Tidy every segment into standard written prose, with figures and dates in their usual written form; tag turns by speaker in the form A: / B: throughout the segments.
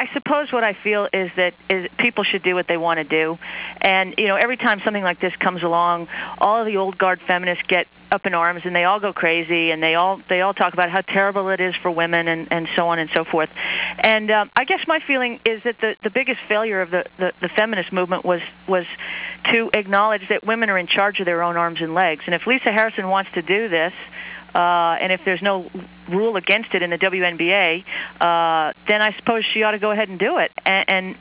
A: I suppose what I feel is that people should do what they want to do. And, every time something like this comes along, all of the old guard feminists get up in arms and they all go crazy and they all talk about how terrible it is for women and so on and so forth. And I guess my feeling is that the biggest failure of the feminist movement was to acknowledge that women are in charge of their own arms and legs. And if Lisa Harrison wants to do this, and if there's no rule against it in the WNBA, then I suppose she ought to go ahead and do it. And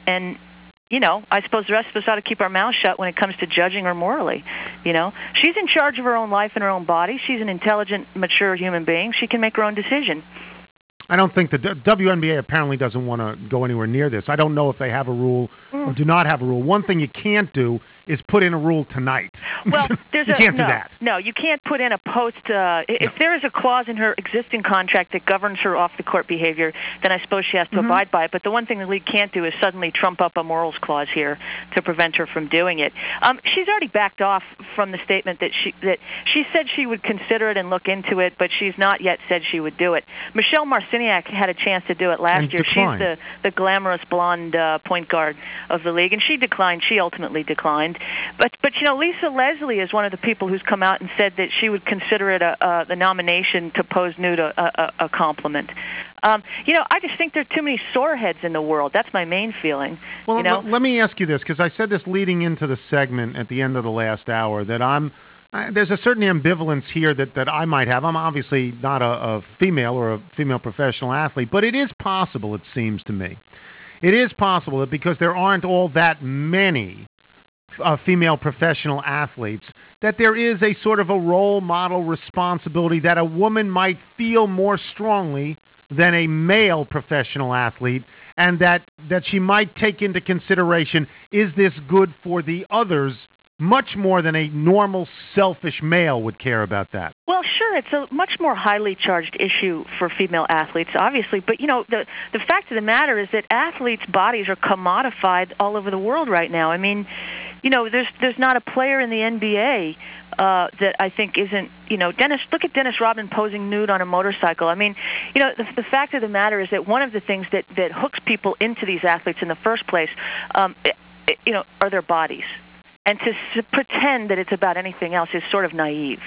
A: I suppose the rest of us ought to keep our mouths shut when it comes to judging her morally. She's in charge of her own life and her own body. She's an intelligent, mature human being. She can make her own decision.
B: I don't think the WNBA apparently doesn't want to go anywhere near this. I don't know if they have a rule or do not have a rule. One thing you can't do is put in a rule tonight.
A: Well,
B: you can't do that.
A: No, you can't put in a post. If there is a clause in her existing contract that governs her off-the-court behavior, then I suppose she has to abide by it. But the one thing the league can't do is suddenly trump up a morals clause here to prevent her from doing it. She's already backed off from the statement that she said she would consider it and look into it, but she's not yet said she would do it. Michelle Marciniak had a chance to do it last year.
B: Declined.
A: She's the glamorous blonde point guard of the league, and she declined. She ultimately declined. But Lisa Leslie is one of the people who's come out and said that she would consider it the nomination to pose nude a compliment. I just think there are too many soreheads in the world. That's my main feeling.
B: Well, let me ask you this, because I said this leading into the segment at the end of the last hour, that there's a certain ambivalence here that I might have. I'm obviously not a female or a female professional athlete, but it is possible, it seems to me. It is possible that because there aren't all that many female professional athletes, that there is a sort of a role model responsibility that a woman might feel more strongly than a male professional athlete, and that she might take into consideration, is this good for the others, much more than a normal selfish male would care about that.
A: Well, sure, it's a much more highly charged issue for female athletes, obviously. But, the fact of the matter is that athletes' bodies are commodified all over the world right now. I mean, there's not a player in the NBA that I think isn't, look at Dennis Rodman posing nude on a motorcycle. I mean, the fact of the matter is that one of the things that hooks people into these athletes in the first place, are their bodies. And to pretend that it's about anything else is sort of naive.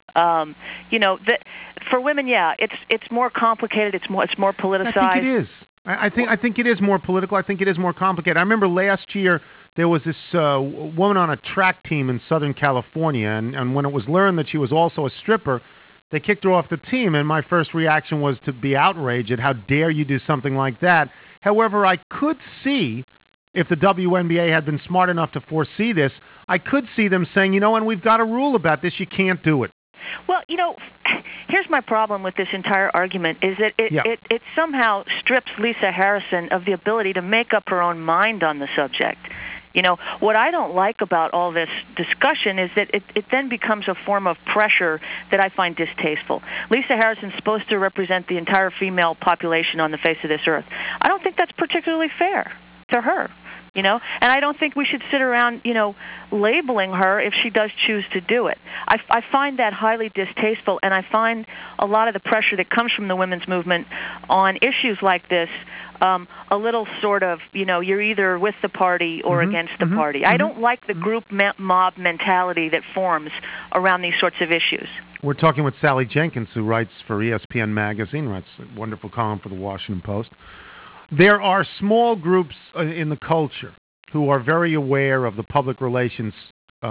A: That for women, it's more complicated. It's more politicized.
B: I think it is. I think it is more political. I think it is more complicated. I remember last year there was this woman on a track team in Southern California, and when it was learned that she was also a stripper, they kicked her off the team. And my first reaction was to be outraged at how dare you do something like that. However, I could see, if the WNBA had been smart enough to foresee this, I could see them saying, and we've got a rule about this, you can't do it.
A: Well, here's my problem with this entire argument, is that it somehow strips Lisa Harrison of the ability to make up her own mind on the subject. What I don't like about all this discussion is that it then becomes a form of pressure that I find distasteful. Lisa Harrison's supposed to represent the entire female population on the face of this earth. I don't think that's particularly fair to her. And I don't think we should sit around, labeling her if she does choose to do it. I find that highly distasteful, and I find a lot of the pressure that comes from the women's movement on issues like this a little sort of, you're either with the party or against the party. I don't like the group mob mentality that forms around these sorts of issues.
B: We're talking with Sally Jenkins, who writes for ESPN Magazine, writes a wonderful column for the Washington Post. There are small groups in the culture who are very aware of the public relations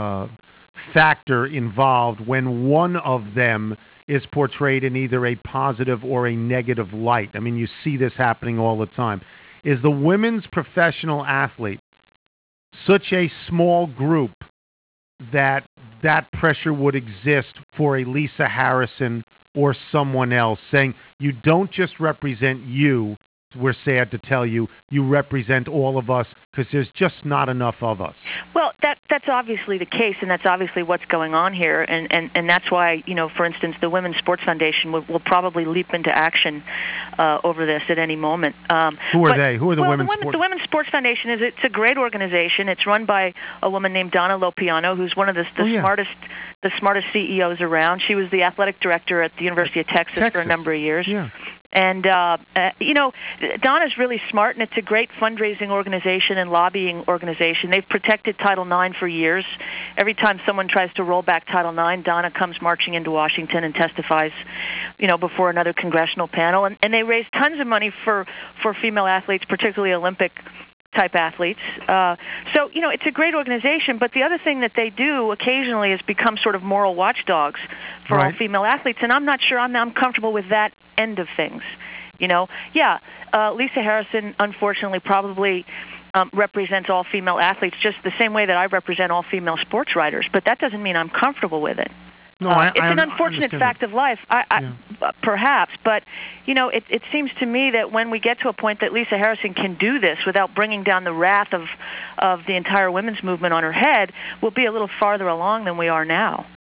B: factor involved when one of them is portrayed in either a positive or a negative light. I mean, you see this happening all the time. Is the women's professional athlete such a small group that pressure would exist for a Lisa Harrison or someone else saying, you don't just represent you, we're sad to tell you, you represent all of us because there's just not enough of us?
A: Well, that's obviously the case, and that's obviously what's going on here, and that's why, for instance, the Women's Sports Foundation will probably leap into action over this at any moment.
B: Who are they? Who are the Women's
A: Sports? The Women's Sports Foundation it's a great organization. It's run by a woman named Donna Lopiano, who's one of the smartest CEOs around. She was the athletic director at the University of Texas for a number of years.
B: Yeah.
A: And, Donna's really smart, and it's a great fundraising organization and lobbying organization. They've protected Title IX for years. Every time someone tries to roll back Title IX, Donna comes marching into Washington and testifies, before another congressional panel. And they raise tons of money for female athletes, particularly Olympic-type athletes. It's a great organization, but the other thing that they do occasionally is become sort of moral watchdogs for all female athletes, and I'm not sure I'm comfortable with that end of things. Lisa Harrison, unfortunately, probably represents all female athletes just the same way that I represent all female sports writers, but that doesn't mean I'm comfortable with it.
B: No,
A: it's an unfortunate fact of life, perhaps, but it seems to me that when we get to a point that Lisa Harrison can do this without bringing down the wrath of the entire women's movement on her head, we'll be a little farther along than we are now.